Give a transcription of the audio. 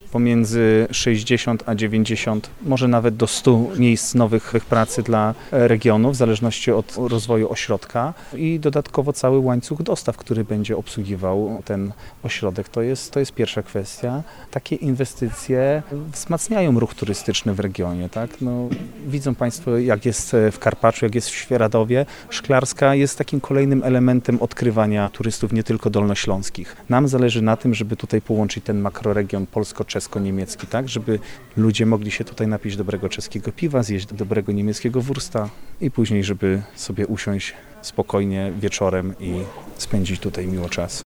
pomiędzy 60 a 90, może nawet do 100 miejsc nowych pracy dla regionu, w zależności od rozwoju ośrodka i dodatkowo cały łańcuch dostaw, który będzie obsługiwał ten ośrodek. To jest pierwsza kwestia. Takie inwestycje wzmacniają ruch turystyczny w regionie. Tak? Widzą Państwo, jak jest w Karpaczu, jak jest w Świeradowie. Szklarska jest takim kolejnym elementem odkrywania turystów nie tylko dolnośląskich. Nam zależy na tym, żeby tutaj połączyć ten makroregion polsko-czesko-niemiecki, tak, żeby ludzie mogli się tutaj napić dobrego czeskiego piwa, zjeść dobrego niemieckiego wursta i później, żeby sobie usiąść spokojnie wieczorem i spędzić tutaj miło czas.